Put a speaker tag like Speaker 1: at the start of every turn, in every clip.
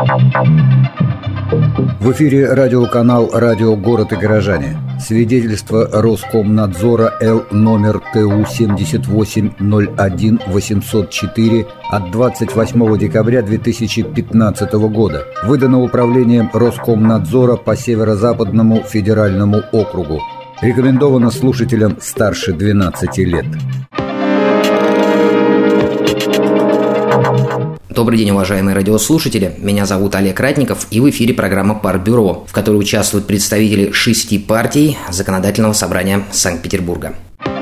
Speaker 1: В эфире радиоканал «Радио Город и горожане». Свидетельство Роскомнадзора Л номер ТУ 7801-804 от 28 декабря 2015 года. Выдано Управлением Роскомнадзора по Северо-Западному федеральному округу. Рекомендовано слушателям старше 12 лет.
Speaker 2: Добрый день, уважаемые радиослушатели. Меня зовут Олег Ратников, и в эфире программа «Партбюро», в которой участвуют представители 6 партий Законодательного собрания Санкт-Петербурга.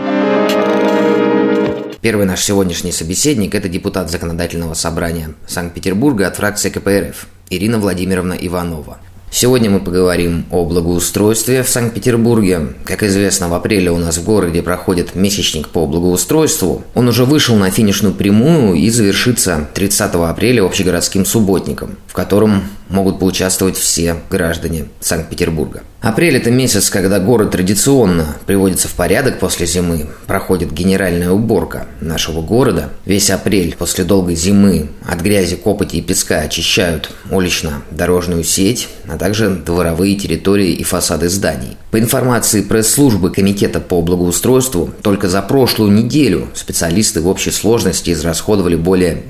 Speaker 2: Первый наш сегодняшний собеседник – это депутат Законодательного собрания Санкт-Петербурга от фракции КПРФ Ирина Владимировна Иванова. Сегодня мы поговорим о благоустройстве в Санкт-Петербурге. Как известно, в апреле у нас в городе проходит месячник по благоустройству. Он уже вышел на финишную прямую и завершится 30 апреля общегородским субботником, в котором могут поучаствовать все граждане Санкт-Петербурга. Апрель – это месяц, когда город традиционно приводится в порядок после зимы. Проходит генеральная уборка нашего города. Весь апрель после долгой зимы от грязи, копоти и песка очищают улично-дорожную сеть, а также дворовые территории и фасады зданий. По информации пресс-службы Комитета по благоустройству, только за прошлую неделю специалисты в общей сложности израсходовали более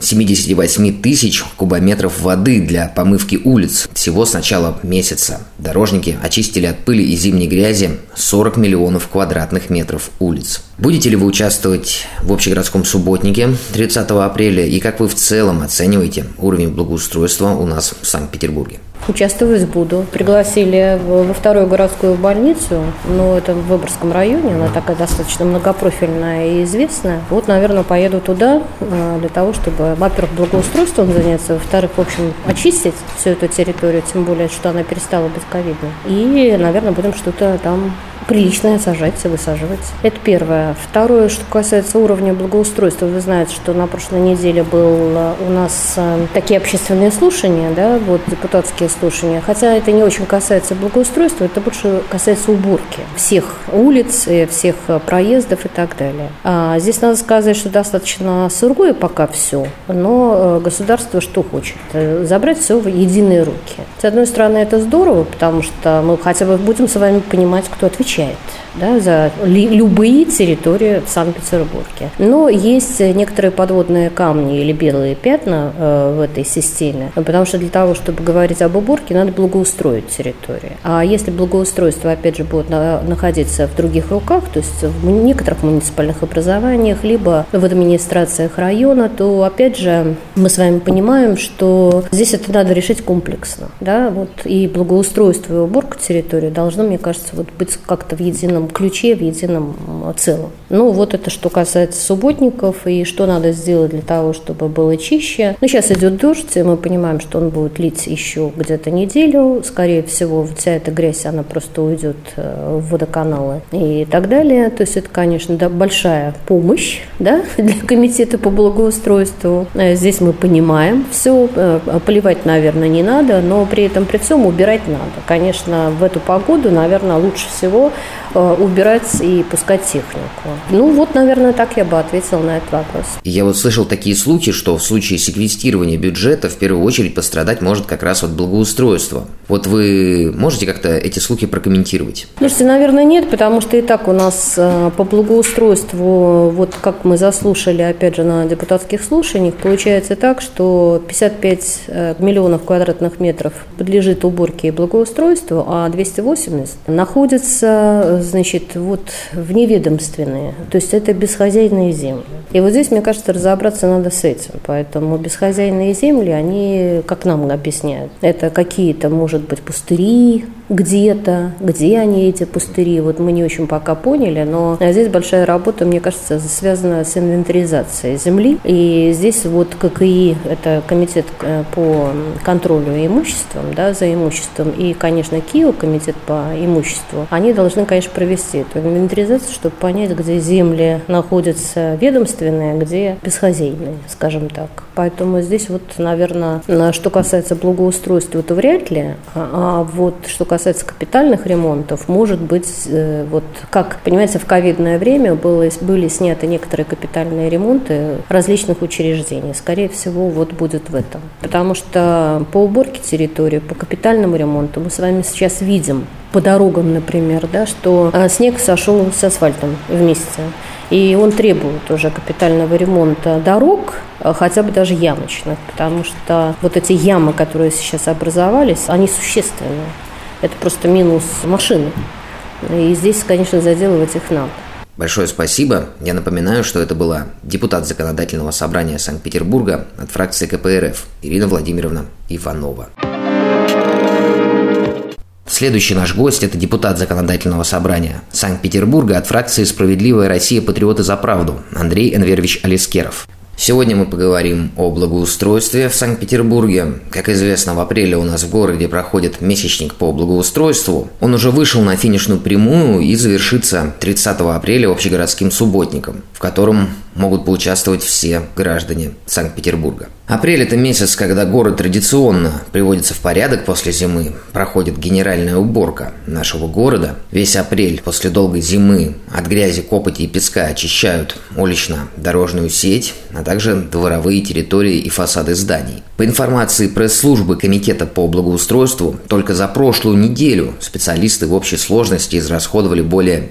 Speaker 2: 78 тысяч кубометров воды для помывки улиц. Всего с начала месяца дорожники очистили от пыли и зимней грязи 40 миллионов квадратных метров улиц. Будете ли вы участвовать в общегородском субботнике 30 апреля и как вы в целом оцениваете уровень благоустройства у нас в Санкт-Петербурге?
Speaker 3: Участвовать буду. Пригласили во вторую городскую больницу, но это в Выборгском районе, она такая достаточно многопрофильная и известная. Вот, наверное, поеду туда для того, чтобы, во-первых, благоустройством заняться, во-вторых, в общем, очистить всю эту территорию, тем более, что она перестала быть ковидной. И, наверное, будем что-то там приличное сажать и высаживать. Это первое. Второе, что касается уровня благоустройства, вы знаете, что на прошлой неделе был у нас такие общественные слушания, да, вот депутатские слушания. Хотя это не очень касается благоустройства, это больше касается уборки всех улиц, всех проездов и так далее. Здесь надо сказать, что достаточно сырое пока все, но государство что хочет? Забрать все в единые руки. С одной стороны, это здорово, потому что мы хотя бы будем с вами понимать, кто отвечает, да, за любые территории в Санкт-Петербурге. Но есть некоторые подводные камни или белые пятна в этой системе, потому что для того, чтобы говорить об уборке, надо благоустроить территорию. А если благоустройство, опять же, будет находиться в других руках, то есть в некоторых муниципальных образованиях, либо в администрациях района, то, опять же, мы с вами понимаем, что здесь это надо решить комплексно. Да? Вот и благоустройство, и уборка территории должно, мне кажется, вот быть как-то в едином ключе, в едином целом. Ну, вот это что касается субботников и что надо сделать для того, чтобы было чище. Ну, сейчас идет дождь, и мы понимаем, что он будет лить еще где-то неделю. Скорее всего, вся эта грязь, она просто уйдет в водоканалы и так далее. То есть это, конечно, да, большая помощь, да, для комитета по благоустройству. Здесь мы понимаем все. Поливать, наверное, не надо, но при этом при всем убирать надо. Конечно, в эту погоду, наверное, лучше всего убирать и пускать технику. Ну вот, наверное, так я бы ответила на этот вопрос.
Speaker 2: Я вот слышал такие слухи, что в случае секвестирования бюджета в первую очередь пострадать может как раз вот благоустройство. Вот вы можете как-то эти слухи прокомментировать?
Speaker 3: Слушайте, наверное, нет, потому что и так у нас по благоустройству, вот как мы заслушали, опять же, на депутатских слушаниях, получается так, что 55 миллионов квадратных метров подлежит уборке и благоустройству, а 280 находятся, значит, вот в неведомственные, то есть это бесхозяйные земли. И вот здесь, мне кажется, разобраться надо с этим, поэтому бесхозяйные земли, они, как нам объясняют, это какие-то, может быть, пустыри где-то, где они, эти пустыри, вот мы не очень пока поняли, но здесь большая работа, мне кажется, связана с инвентаризацией земли, и здесь вот ККИ, это комитет по контролю имуществом, да, за имуществом, и, конечно, КИО, комитет по имуществу, они должны, конечно, провести эту инвентаризацию, чтобы понять, где земли находятся ведомственные, где бесхозяйные, скажем так. Поэтому здесь вот, наверное, что касается благоустройства, это вряд ли, а вот что касается касается капитальных ремонтов, может быть, вот как, понимаете, в ковидное время были сняты некоторые капитальные ремонты различных учреждений. Скорее всего, вот будет в этом. Потому что по уборке территории, по капитальному ремонту мы с вами сейчас видим, по дорогам, например, да, что снег сошел с асфальтом вместе. И он требует уже капитального ремонта дорог, хотя бы даже ямочных, потому что вот эти ямы, которые сейчас образовались, они существенные. Это просто минус машины. И здесь, конечно, заделывать их надо.
Speaker 2: Большое спасибо. Я напоминаю, что это была депутат Законодательного собрания Санкт-Петербурга от фракции КПРФ Ирина Владимировна Иванова. Следующий наш гость – это депутат Законодательного собрания Санкт-Петербурга от фракции «Справедливая Россия. Патриоты за правду» Андрей Энверович Алискеров. Сегодня мы поговорим о благоустройстве в Санкт-Петербурге. Как известно, в апреле у нас в городе проходит месячник по благоустройству. Он уже вышел на финишную прямую и завершится 30 апреля общегородским субботником, в котором могут поучаствовать все граждане Санкт-Петербурга. Апрель – это месяц, когда город традиционно приводится в порядок после зимы. Проходит генеральная уборка нашего города. Весь апрель после долгой зимы от грязи, копоти и песка очищают улично-дорожную сеть, а также дворовые территории и фасады зданий. По информации пресс-службы Комитета по благоустройству, только за прошлую неделю специалисты в общей сложности израсходовали более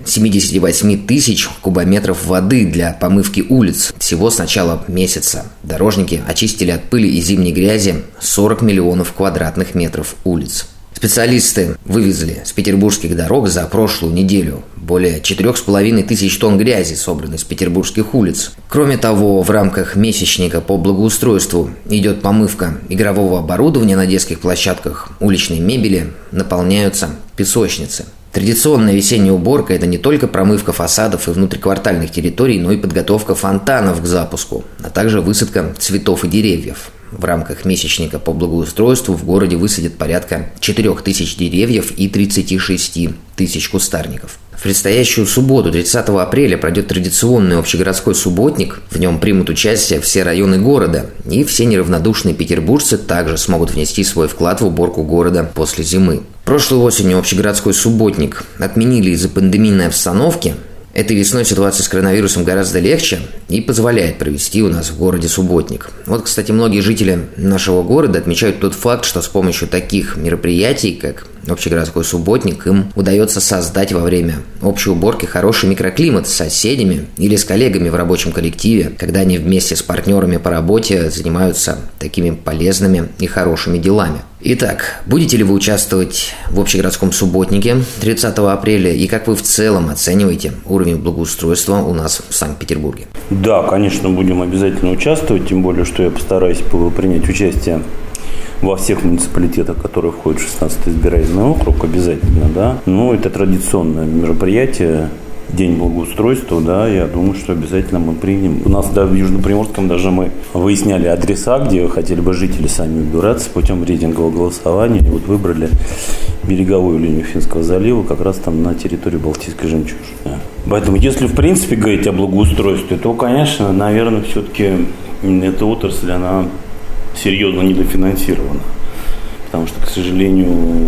Speaker 2: 78 тысяч кубометров воды для помывки улиц всего с начала месяца. Дорожники очистили от пыли и зимней грязи 40 миллионов квадратных метров улиц. Специалисты вывезли с петербургских дорог за прошлую неделю более 4,5 тысяч тонн грязи, собранной с петербургских улиц. Кроме того, в рамках месячника по благоустройству идет помывка игрового оборудования на детских площадках, уличной мебели, наполняются песочницы. Традиционная весенняя уборка – это не только промывка фасадов и внутриквартальных территорий, но и подготовка фонтанов к запуску, а также высадка цветов и деревьев. В рамках месячника по благоустройству в городе высадят порядка 4 тысяч деревьев и 36 тысяч кустарников. В предстоящую субботу, 30 апреля, пройдет традиционный общегородской субботник. В нем примут участие все районы города, и все неравнодушные петербуржцы также смогут внести свой вклад в уборку города после зимы. Прошлой осенью общегородской субботник отменили из-за пандемийной обстановки. Этой весной ситуация с коронавирусом гораздо легче и позволяет провести у нас в городе субботник. Вот, кстати, многие жители нашего города отмечают тот факт, что с помощью таких мероприятий, как общегородской субботник, им удается создать во время общей уборки хороший микроклимат с соседями или с коллегами в рабочем коллективе, когда они вместе с партнерами по работе занимаются такими полезными и хорошими делами. Итак, будете ли вы участвовать в общегородском субботнике 30 апреля и как вы в целом оцениваете уровень благоустройства у нас в Санкт-Петербурге?
Speaker 4: Да, конечно, будем обязательно участвовать, тем более, что я постараюсь принять участие во всех муниципалитетах, которые входят в 16-й избирательный округ, обязательно, да. Ну, это традиционное мероприятие, День благоустройства, да, я думаю, что обязательно мы примем. У нас, да, в Южно-Приморском даже мы выясняли адреса, где хотели бы жители сами убираться путем рейтингового голосования. И вот выбрали береговую линию Финского залива, как раз там на территории Балтийской жемчужины. Поэтому, если в принципе говорить о благоустройстве, то, конечно, наверное, все-таки эта отрасль, она серьезно недофинансирована. Потому что, к сожалению,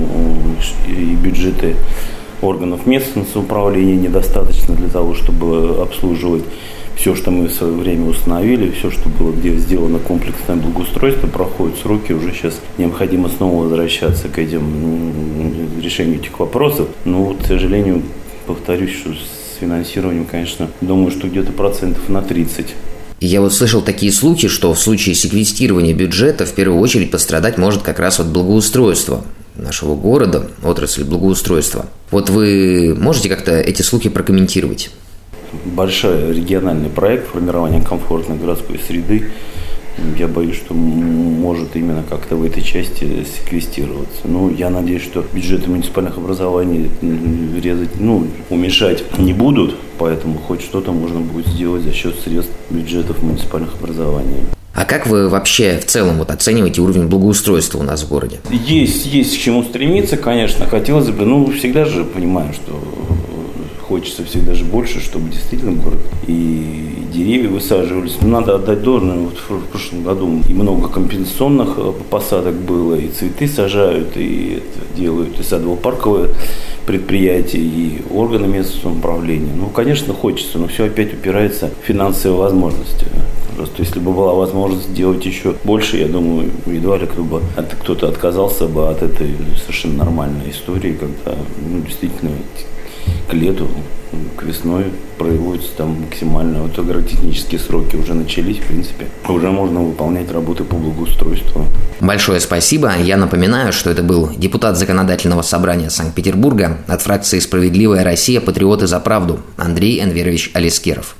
Speaker 4: и бюджеты органов местного самоуправления недостаточно для того, чтобы обслуживать все, что мы в свое время установили, все, что было где сделано комплексное благоустройство, проходят сроки, уже сейчас необходимо снова возвращаться к решению этих вопросов. Но вот, к сожалению, повторюсь, что с финансированием, конечно, думаю, что где-то процентов на 30.
Speaker 2: Я вот слышал такие случаи, что в случае секвестирования бюджета в первую очередь пострадать может как раз от благоустройства нашего города, отрасль благоустройства. Вот вы можете как-то эти слухи прокомментировать?
Speaker 4: Большой региональный проект формирования комфортной городской среды, я боюсь, что может именно как-то в этой части секвестироваться. Ну, я надеюсь, что бюджеты муниципальных образований уменьшать не будут, поэтому хоть что-то можно будет сделать за счет средств бюджетов муниципальных образований.
Speaker 2: А как вы вообще в целом оцениваете уровень благоустройства у нас в городе?
Speaker 4: Есть к чему стремиться, конечно. Хотелось бы, всегда же понимаем, что хочется всегда же больше, чтобы действительно город и деревья высаживались. Надо отдать должное. Вот в прошлом году и много компенсационных посадок было, и цветы сажают, и это делают и садово-парковые предприятия, и органы местного самоуправления. Конечно, хочется, но все опять упирается в финансовые возможности. Просто если бы была возможность сделать еще больше, я думаю, едва ли кто-то отказался бы от этой совершенно нормальной истории, когда действительно к лету, к весной производятся там максимально. Вот агротехнические сроки уже начались, в принципе. Уже можно выполнять работы по благоустройству.
Speaker 2: Большое спасибо. Я напоминаю, что это был депутат Законодательного собрания Санкт-Петербурга от фракции «Справедливая Россия. Патриоты за правду» Андрей Энверович Алискеров.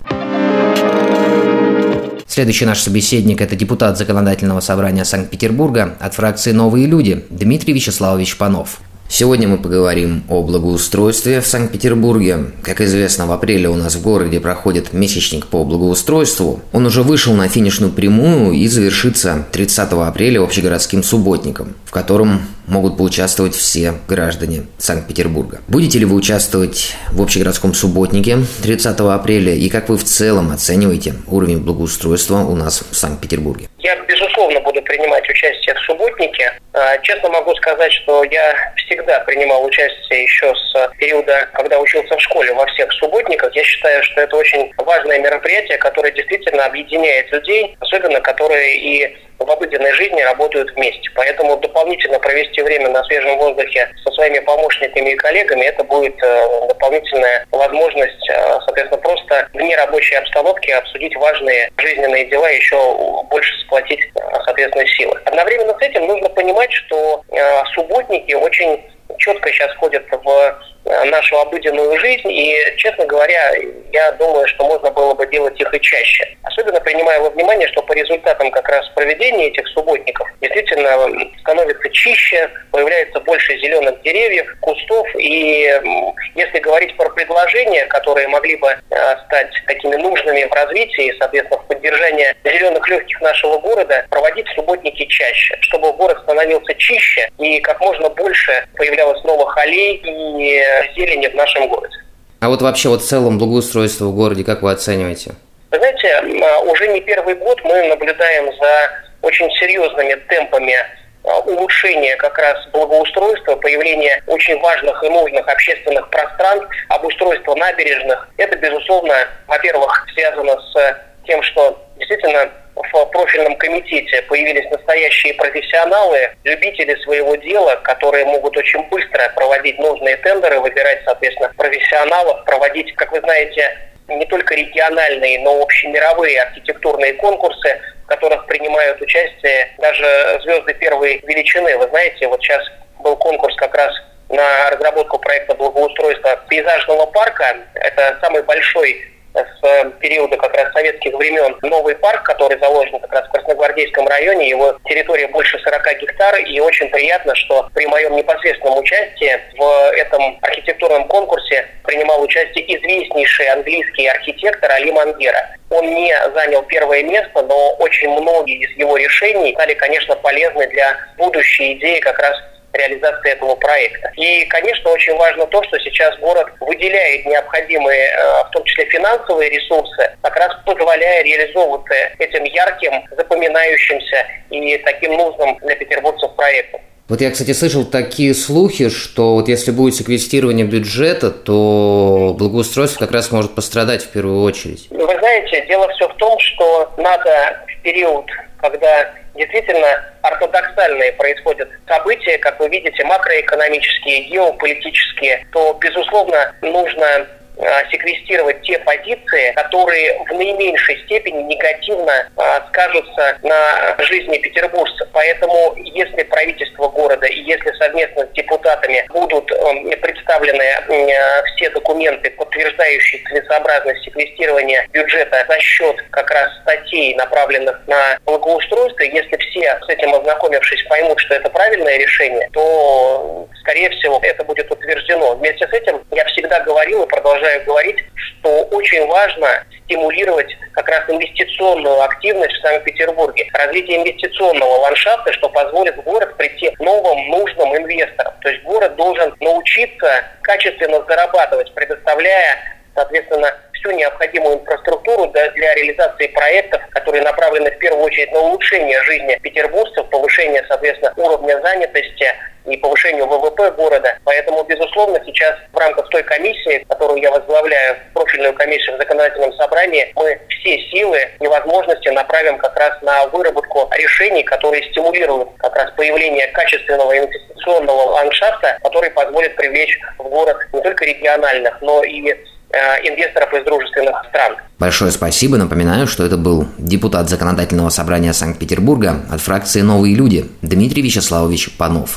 Speaker 2: Следующий наш собеседник – это депутат Законодательного собрания Санкт-Петербурга от фракции «Новые люди» Дмитрий Вячеславович Панов. Сегодня мы поговорим о благоустройстве в Санкт-Петербурге. Как известно, в апреле у нас в городе проходит месячник по благоустройству. Он уже вышел на финишную прямую и завершится 30 апреля общегородским субботником, в котором могут поучаствовать все граждане Санкт-Петербурга. Будете ли вы участвовать в общегородском субботнике 30 апреля и как вы в целом оцениваете уровень благоустройства у нас в Санкт-Петербурге?
Speaker 5: Я, безусловно, буду принимать участие в субботнике. Честно могу сказать, что я всегда принимал участие еще с периода, когда учился в школе, во всех субботниках. Я считаю, что это очень важное мероприятие, которое действительно объединяет людей, особенно которые и в обыденной жизни работают вместе. Поэтому дополнительно провести время на свежем воздухе со своими помощниками и коллегами, это будет дополнительная возможность, соответственно, просто в нерабочей обстановке обсудить важные жизненные дела, еще больше сплотить, соответственно, силы. Одновременно с этим нужно понимать, что субботники очень четко сейчас входят в нашу обыденную жизнь, и, честно говоря, я думаю, что можно было бы делать их и чаще. Особенно принимая во внимание, что по результатам как раз проведения этих субботников действительно становится чище, появляется больше зеленых деревьев, кустов, и если говорить про предложения, которые могли бы стать такими нужными в развитии, соответственно, в поддержании зеленых легких нашего города, проводить субботники чаще, чтобы город становился чище и как можно больше появлялось новых аллей и зелени в нашем городе.
Speaker 2: А вот вообще в целом благоустройство в городе как вы оцениваете?
Speaker 5: Вы знаете, уже не первый год мы наблюдаем за очень серьезными темпами улучшения как раз благоустройства, появления очень важных и нужных общественных пространств, обустройства набережных. Это, безусловно, во-первых, связано с тем, что действительно в профильном комитете появились настоящие профессионалы, любители своего дела, которые могут очень быстро проводить нужные тендеры, выбирать, соответственно, профессионалов, проводить, как вы знаете, не только региональные, но и общемировые архитектурные конкурсы, в которых принимают участие даже звезды первой величины. Вы знаете, вот сейчас был конкурс как раз на разработку проекта благоустройства пейзажного парка. Это самый большой с периода как раз советских времен новый парк, который заложен как раз в Красногвардейском районе. Его территория больше 40 гектар, и очень приятно, что при моем непосредственном участии в этом архитектурном конкурсе принимал участие известнейший английский архитектор Али Мангера. Он не занял первое место, но очень многие из его решений стали, конечно, полезны для будущей идеи как раз реализации этого проекта. И, конечно, очень важно то, что сейчас город выделяет необходимые, в том числе финансовые ресурсы, как раз позволяя реализовываться этим ярким, запоминающимся и таким нужным для петербуржцев проектом.
Speaker 2: Вот я, кстати, слышал такие слухи, что вот если будет секвестирование бюджета, то благоустройство как раз может пострадать в первую очередь.
Speaker 5: Вы знаете, дело все в том, что надо в период, когда действительно ортодоксальные происходят события, как вы видите, макроэкономические, геополитические, то, безусловно, нужно секвестировать те позиции, которые в наименьшей степени негативно скажутся на жизни петербуржцев. Поэтому, если правительство города и если совместно с депутатами будут представлены все документы, подтверждающие целесообразность секвестирования бюджета за счет как раз статей, направленных на благоустройство, если все с этим ознакомившись поймут, что это правильное решение, то, скорее всего, это будет утверждено. Вместе с этим я всегда говорил и продолжаю говорить, что очень важно стимулировать как раз инвестиционную активность в Санкт-Петербурге, развитие инвестиционного ландшафта, что позволит в город прийти новым, нужным и инвесторам. То есть город должен научиться качественно зарабатывать, предоставляя, соответственно, всю необходимую инфраструктуру для реализации проектов, которые направлены в первую очередь на улучшение жизни петербуржцев, повышение, соответственно, уровня занятости и повышению ВВП города. Поэтому, безусловно, сейчас в рамках той комиссии, которую я возглавляю, профильную комиссию в законодательном собрании, мы все силы и возможности направим как раз на выработку решений, которые стимулируют как раз появление качественного инвестиционного ландшафта, который позволит привлечь в город не только региональных, но и инвесторов из дружественных стран.
Speaker 2: Большое спасибо. Напоминаю, что это был депутат Законодательного собрания Санкт-Петербурга от фракции «Новые люди» Дмитрий Вячеславович Панов.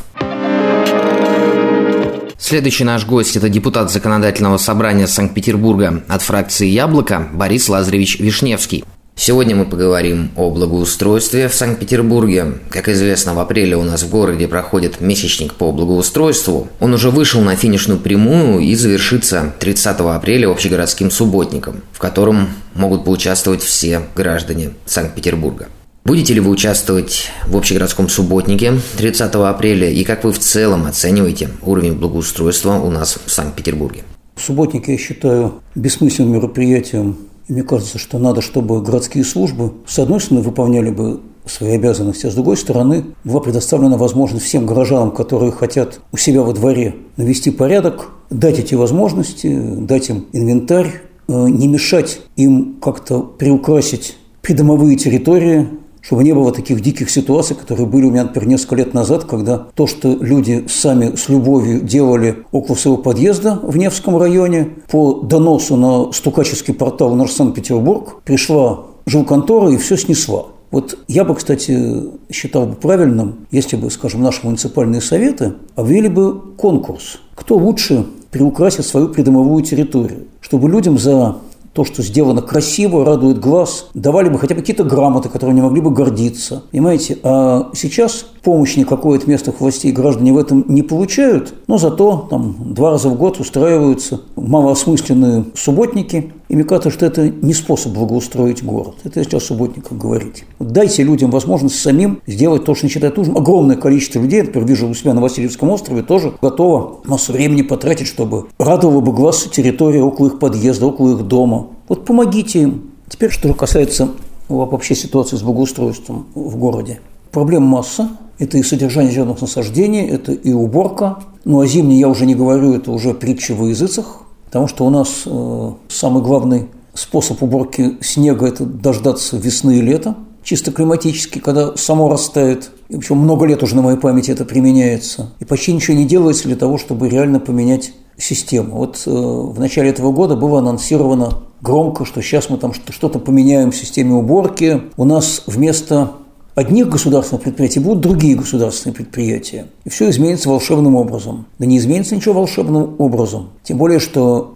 Speaker 2: Следующий наш гость – это депутат Законодательного собрания Санкт-Петербурга от фракции «Яблоко» Борис Лазаревич Вишневский. Сегодня мы поговорим о благоустройстве в Санкт-Петербурге. Как известно, в апреле у нас в городе проходит месячник по благоустройству. Он уже вышел на финишную прямую и завершится 30 апреля общегородским субботником, в котором могут поучаствовать все граждане Санкт-Петербурга. Будете ли вы участвовать в общегородском субботнике 30 апреля и как вы в целом оцениваете уровень благоустройства у нас в Санкт-Петербурге?
Speaker 6: Субботник я считаю бессмысленным мероприятием. И мне кажется, что надо, чтобы городские службы, с одной стороны, выполняли бы свои обязанности, а с другой стороны, была предоставлена возможность всем горожанам, которые хотят у себя во дворе навести порядок, дать эти возможности, дать им инвентарь, не мешать им как-то приукрасить придомовые территории, чтобы не было таких диких ситуаций, которые были у меня, например, несколько лет назад, когда то, что люди сами с любовью делали около своего подъезда в Невском районе, по доносу на стукаческий портал «Наш Санкт-Петербург» пришла жилконтора и все снесла. Вот я бы, кстати, считал бы правильным, если бы, скажем, наши муниципальные советы объявили бы конкурс, кто лучше приукрасит свою придомовую территорию, чтобы людям за то, что сделано красиво, радует глаз, давали бы хотя бы какие-то грамоты, которые они могли бы гордиться. Понимаете? А сейчас помощи никакой от местных властей граждане в этом не получают, но зато там 2 раза в год устраиваются малоосмысленные субботники. И мне кажется, что это не способ благоустроить город. Это если о субботниках говорить. Дайте людям возможность самим сделать то, что они считают нужным. Огромное количество людей, например, вижу у себя на Васильевском острове, тоже готово массу времени потратить, чтобы радовала бы глаз территория около их подъезда, около их дома. Вот помогите им. Теперь, что касается вообще ситуации с благоустройством в городе. Проблем масса. Это и содержание зеленых насаждений, это и уборка. Ну, а зимний, я уже не говорю, это уже притча во языцах. Потому что у нас самый главный способ уборки снега – это дождаться весны и лета, чисто климатически, когда само растает. И причем много лет уже на моей памяти это применяется. И почти ничего не делается для того, чтобы реально поменять систему. Вот в начале этого года было анонсировано громко, что сейчас мы там что-то поменяем в системе уборки. У нас вместо одних государственных предприятий будут другие государственные предприятия. И все изменится волшебным образом. Да не изменится ничего волшебным образом. Тем более, что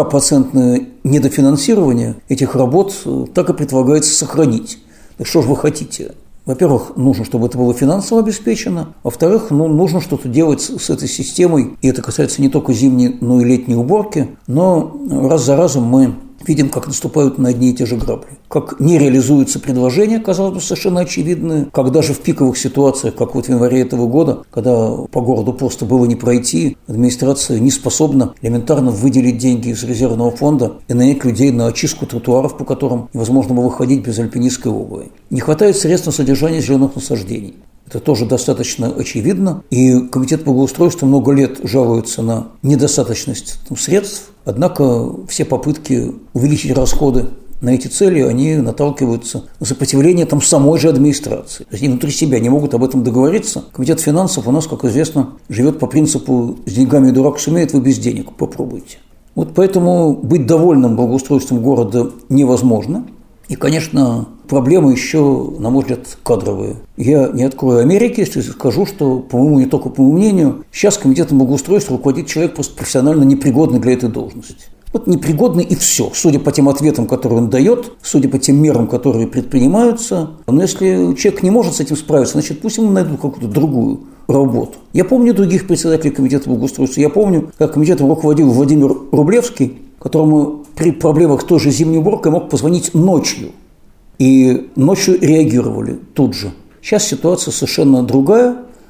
Speaker 6: 40% недофинансирование этих работ так и предполагается сохранить. Так что же вы хотите? Во-первых, нужно, чтобы это было финансово обеспечено. Во-вторых, нужно что-то делать с этой системой. И это касается не только зимней, но и летней уборки. Но раз за разом мы видим, как наступают на одни и те же грабли. Как не реализуются предложения, казалось бы, совершенно очевидные. Как даже в пиковых ситуациях, как вот в январе этого года, когда по городу просто было не пройти, администрация не способна элементарно выделить деньги из резервного фонда и нанять людей на очистку тротуаров, по которым невозможно было ходить без альпинистской обуви. Не хватает средств на содержание зеленых насаждений. Это тоже достаточно очевидно. И комитет благоустройства много лет жалуется на недостаточность средств. Однако все попытки увеличить расходы на эти цели, они наталкиваются на сопротивление самой же администрации. То есть они внутри себя не могут об этом договориться. Комитет финансов у нас, как известно, живет по принципу «с деньгами дурак сумеет, вы без денег попробуйте». Вот поэтому быть довольным благоустройством города невозможно. И, конечно, проблемы еще, на мой взгляд, кадровые. Я не открою Америки, если скажу, что, по-моему, не только по моему мнению, сейчас комитетом благоустройства руководит человек просто профессионально непригодный для этой должности. Вот непригодный и все, судя по тем ответам, которые он дает, судя по тем мерам, которые предпринимаются. Но если человек не может с этим справиться, значит, пусть ему найдут какую-то другую работу. Я помню других председателей комитета благоустройства. Я помню, как комитетом руководил Владимир Рублевский, которому при проблемах с той же зимней уборкой мог позвонить ночью. И ночью реагировали тут же. Сейчас ситуация совершенно другая.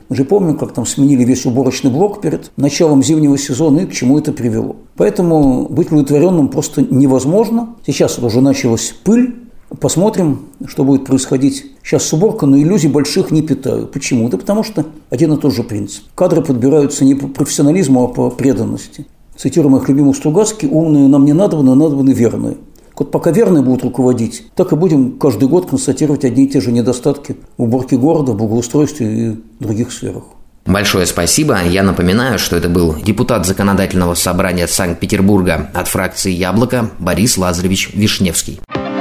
Speaker 6: Мы же помним, как там сменили весь уборочный блок перед началом зимнего сезона и к чему это привело. Поэтому быть удовлетворенным просто невозможно. Сейчас уже началась пыль. Посмотрим, что будет происходить. Сейчас с уборкой, но иллюзий больших не питаю. Почему? Да потому что один и тот же принцип. Кадры подбираются не по профессионализму, а по преданности. Цитируя моих любимых Стругацких: умные нам не надобны верные. Вот пока верные будут руководить, так и будем каждый год констатировать одни и те же недостатки в уборке города, в благоустройстве и других сферах.
Speaker 2: Большое спасибо. Я напоминаю, что это был депутат Законодательного собрания Санкт-Петербурга от фракции «Яблоко» Борис Лазаревич Вишневский.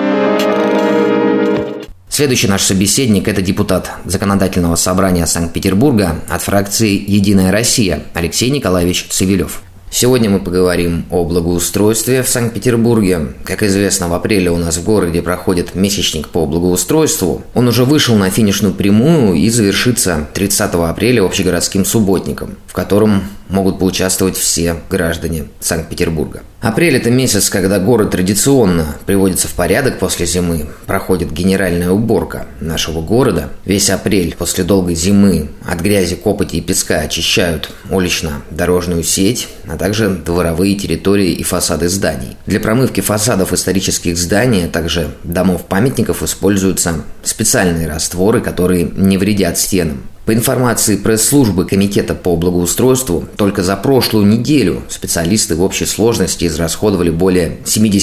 Speaker 2: Следующий наш собеседник – это депутат Законодательного собрания Санкт-Петербурга от фракции «Единая Россия» Алексей Николаевич Цивилев. Сегодня мы поговорим о благоустройстве в Санкт-Петербурге. Как известно, в апреле у нас в городе проходит месячник по благоустройству. Он уже вышел на финишную прямую и завершится 30 апреля общегородским субботником, в котором могут поучаствовать все граждане Санкт-Петербурга. Апрель – это месяц, когда город традиционно приводится в порядок после зимы. Проходит генеральная уборка нашего города. Весь апрель после долгой зимы от грязи, копоти и песка очищают улично-дорожную сеть, а также дворовые территории и фасады зданий. Для промывки фасадов исторических зданий, а также домов-памятников используются специальные растворы, которые не вредят стенам. По информации пресс-службы Комитета по благоустройству, только за прошлую неделю специалисты в общей сложности израсходовали более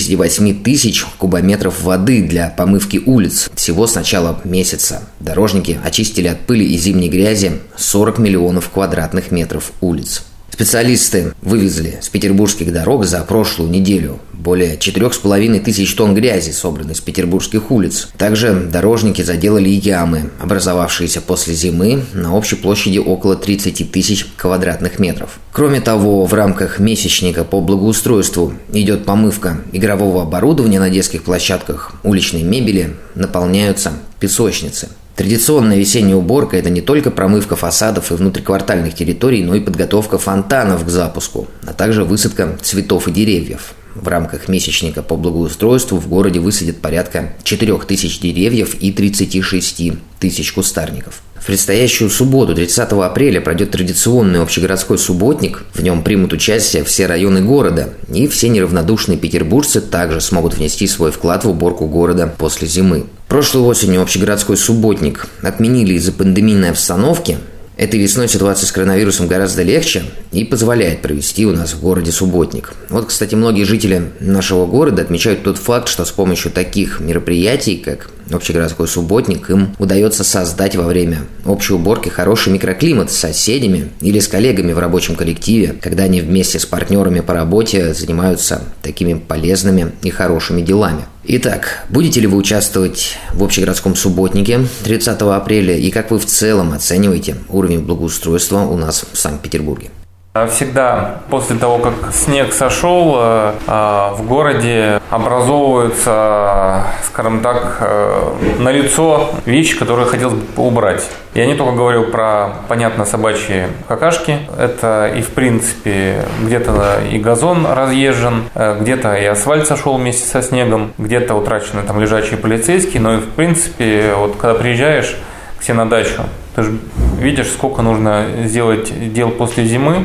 Speaker 2: 78 тысяч кубометров воды для помывки улиц. Всего с начала месяца дорожники очистили от пыли и зимней грязи 40 миллионов квадратных метров улиц. Специалисты вывезли с петербургских дорог за прошлую неделю более 4,5 тысяч тонн грязи, собранной с петербургских улиц. Также дорожники заделали ямы, образовавшиеся после зимы, на общей площади около 30 тысяч квадратных метров. Кроме того, в рамках месячника по благоустройству идет помывка игрового оборудования на детских площадках, уличной мебели, наполняются песочницы. Традиционная весенняя уборка – это не только промывка фасадов и внутриквартальных территорий, но и подготовка фонтанов к запуску, а также высадка цветов и деревьев. В рамках месячника по благоустройству в городе высадят порядка 4 тысяч деревьев и 36 тысяч кустарников. В предстоящую субботу, 30 апреля, пройдет традиционный общегородской субботник. В нем примут участие все районы города, и все неравнодушные петербуржцы также смогут внести свой вклад в уборку города после зимы. Прошлой осенью общегородской субботник отменили из-за пандемийной обстановки. Этой весной ситуация с коронавирусом гораздо легче и позволяет провести у нас в городе субботник. Вот, кстати, многие жители нашего города отмечают тот факт, что с помощью таких мероприятий, как общегородской субботник, им удается создать во время общей уборки хороший микроклимат с соседями или с коллегами в рабочем коллективе, когда они вместе с партнерами по работе занимаются такими полезными и хорошими делами. Итак, будете ли вы участвовать в общегородском субботнике 30 апреля и как вы в целом оцениваете уровень благоустройства у нас в Санкт-Петербурге?
Speaker 7: Всегда после того, как снег сошел, в городе образовываются, скажем так, налицо вещи, которые хотелось бы убрать. Я не только говорю про, понятно, собачьи какашки. Это и, в принципе, где-то и газон разъезжен, где-то и асфальт сошел вместе со снегом, где-то утрачены там лежачие полицейские. Но и, в принципе, вот когда приезжаешь к себе на дачу, ты же видишь, сколько нужно сделать дел после зимы,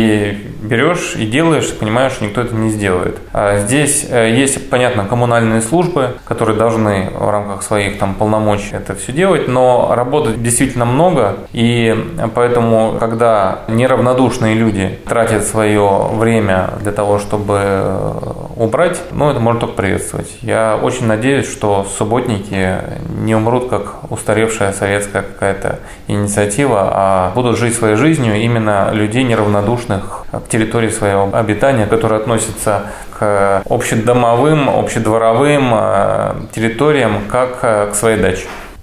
Speaker 7: и берешь и делаешь, понимаешь, что никто это не сделает. Здесь есть, понятно, коммунальные службы, которые должны в рамках своих там полномочий это все делать, но работы действительно много, и поэтому, когда неравнодушные люди тратят свое время для того, чтобы убрать, это можно только приветствовать. Я очень надеюсь, что субботники не умрут, как устаревшая советская какая-то инициатива, а будут жить своей жизнью именно людей, неравнодушных к территории своего обитания, которые относятся к общедомовым, общедворовым территориям, как к своей даче.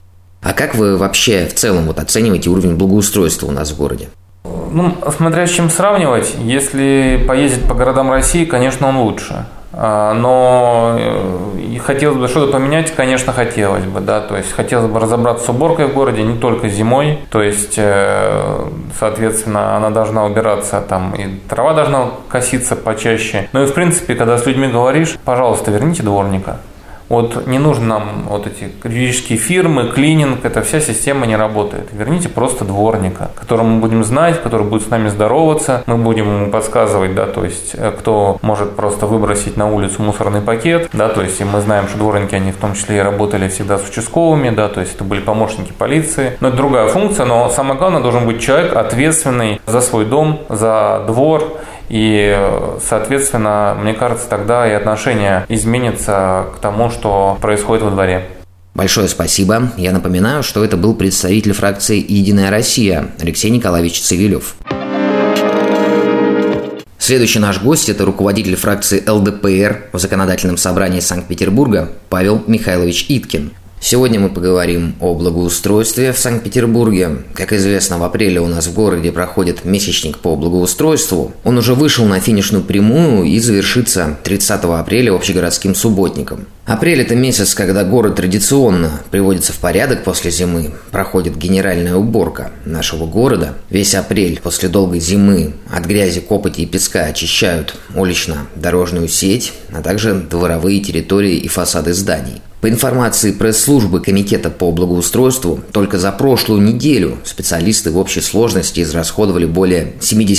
Speaker 2: А как вы вообще в целом оцениваете уровень благоустройства у нас в городе?
Speaker 7: Смотря с чем сравнивать, если поездить по городам России, конечно, он лучше. Но хотелось бы что-то поменять, конечно, хотелось бы, да, то есть хотелось бы разобраться с уборкой в городе не только зимой, то есть, соответственно, она должна убираться там, и трава должна коситься почаще, но и, в принципе, когда с людьми говоришь, пожалуйста, верните дворника. Вот не нужно нам вот эти юридические фирмы, клининг, эта вся система не работает. Верните просто дворника, которого мы будем знать, который будет с нами здороваться, мы будем ему подсказывать, да, то есть кто может просто выбросить на улицу мусорный пакет, да, то есть и мы знаем, что дворники, они в том числе и работали всегда с участковыми, да, то есть это были помощники полиции. Но это другая функция, но самое главное, должен быть человек, ответственный за свой дом, за двор. И, соответственно, мне кажется, тогда и отношение изменится к тому, что происходит во дворе.
Speaker 2: Большое спасибо. Я напоминаю, что это был представитель фракции «Единая Россия» Алексей Николаевич Цивилев. Следующий наш гость – это руководитель фракции ЛДПР в Законодательном собрании Санкт-Петербурга Павел Михайлович Иткин. Сегодня мы поговорим о благоустройстве в Санкт-Петербурге. Как известно, в апреле у нас в городе проходит месячник по благоустройству. Он уже вышел на финишную прямую и завершится 30 апреля общегородским субботником. Апрель – это месяц, когда город традиционно приводится в порядок после зимы. Проходит генеральная уборка нашего города. Весь апрель после долгой зимы от грязи, копоти и песка очищают улично-дорожную сеть, а также дворовые территории и фасады зданий. По информации пресс-службы Комитета по благоустройству, только за прошлую неделю специалисты в общей сложности израсходовали более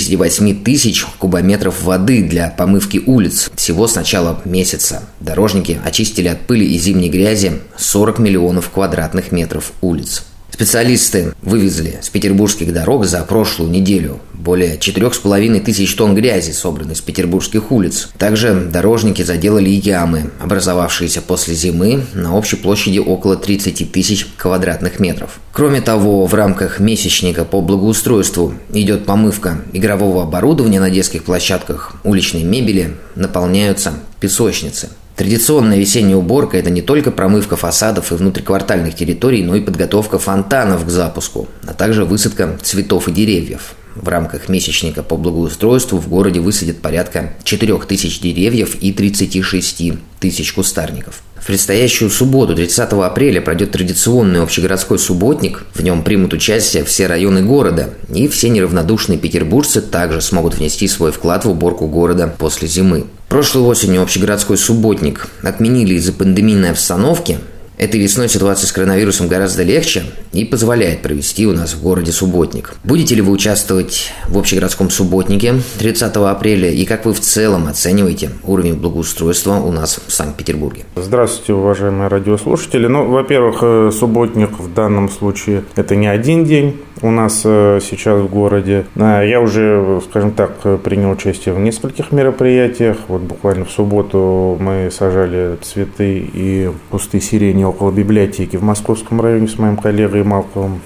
Speaker 2: 78 тысяч кубометров воды для помывки улиц всего с начала месяца. Дорожники очистили от пыли и зимней грязи 40 миллионов квадратных метров улиц. Специалисты вывезли с петербургских дорог за прошлую неделю более 4,5 тысяч тонн грязи, собранной с петербургских улиц. Также дорожники заделали ямы, образовавшиеся после зимы на общей площади около 30 тысяч квадратных метров. Кроме того, в рамках месячника по благоустройству идет помывка игрового оборудования на детских площадках, уличной мебели, наполняются песочницы. Традиционная весенняя уборка – это не только промывка фасадов и внутриквартальных территорий, но и подготовка фонтанов к запуску, а также высадка цветов и деревьев. В рамках месячника по благоустройству в городе высадят порядка 4 тысяч деревьев и 36 тысяч кустарников. В предстоящую субботу, 30 апреля, пройдет традиционный общегородской субботник. В нем примут участие все районы города, и все неравнодушные петербуржцы также смогут внести свой вклад в уборку города после зимы. Прошлой осенью общегородской субботник отменили из-за пандемийной обстановки. Этой весной ситуация с коронавирусом гораздо легче и позволяет провести у нас в городе субботник. Будете ли вы участвовать в общегородском субботнике 30 апреля и как вы в целом оцениваете уровень благоустройства у нас в Санкт-Петербурге?
Speaker 8: Здравствуйте, уважаемые радиослушатели. Во-первых, субботник в данном случае это не один день у нас сейчас в городе. Я уже, скажем так, принял участие в нескольких мероприятиях. Вот буквально в субботу мы сажали цветы и кусты сирени около библиотеки в Московском районе с моим коллегой Малковым.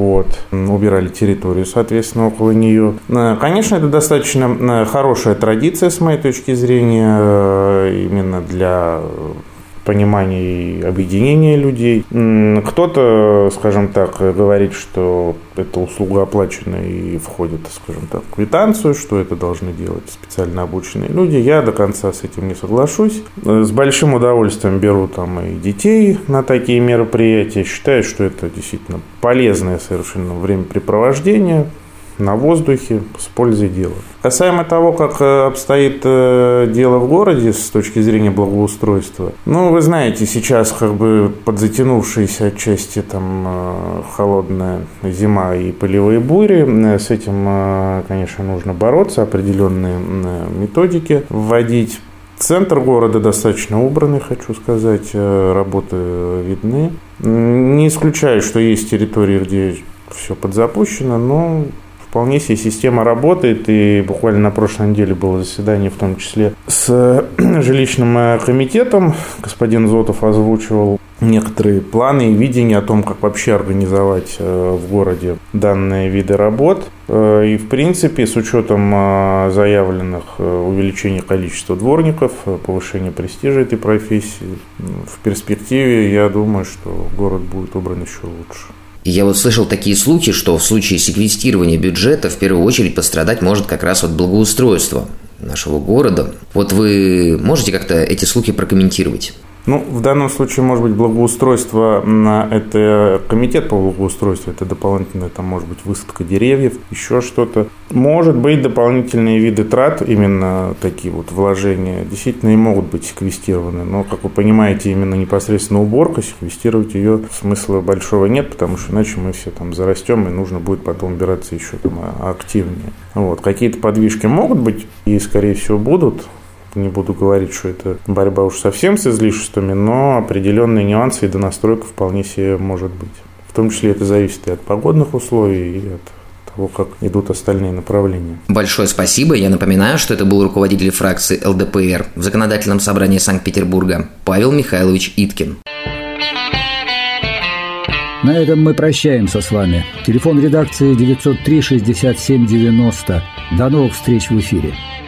Speaker 8: Убирали территорию, соответственно, около нее. Конечно, это достаточно хорошая традиция, с моей точки зрения, именно для понимания и объединения людей. Кто-то, скажем так, говорит, что эта услуга оплачена и входит, скажем так, в квитанцию, что это должны делать специально обученные люди. Я до конца с этим не соглашусь. С большим удовольствием беру там и детей на такие мероприятия. Считаю, что это действительно полезное совершенно времяпрепровождение на воздухе, с пользой дела. Касаемо того, как обстоит дело в городе с точки зрения благоустройства, вы знаете, сейчас подзатянувшаяся отчасти холодная зима и пылевые бури, с этим, конечно, нужно бороться, определенные методики вводить. Центр города достаточно убранный, хочу сказать, работы видны. Не исключаю, что есть территории, где все подзапущено, но вполне себе система работает, и буквально на прошлой неделе было заседание, в том числе с жилищным комитетом. Господин Зотов озвучивал некоторые планы и видения о том, как вообще организовать в городе данные виды работ. И, в принципе, с учетом заявленных увеличения количества дворников, повышения престижа этой профессии, в перспективе, я думаю, что город будет убран еще лучше.
Speaker 2: Я слышал такие слухи, что в случае секвестирования бюджета в первую очередь пострадать может как раз от благоустройства нашего города. Вы можете как-то эти слухи прокомментировать?
Speaker 8: В данном случае, может быть, благоустройство, это комитет по благоустройству, это дополнительная, там, может быть, высадка деревьев, еще что-то. Может быть, дополнительные виды трат, именно такие вот вложения, действительно и могут быть секвестированы. Но, как вы понимаете, именно непосредственно уборка, секвестировать ее смысла большого нет, потому что иначе мы все там зарастем, и нужно будет потом убираться еще там активнее. Какие-то подвижки могут быть и, скорее всего, будут. Не буду говорить, что это борьба уж совсем с излишествами, но определенные нюансы и донастройка вполне себе может быть. В том числе это зависит и от погодных условий, и от того, как идут остальные направления.
Speaker 2: Большое спасибо. Я напоминаю, что это был руководитель фракции ЛДПР в Законодательном собрании Санкт-Петербурга Павел Михайлович Иткин.
Speaker 1: На этом мы прощаемся с вами. Телефон редакции 903 67 90. До новых встреч в эфире.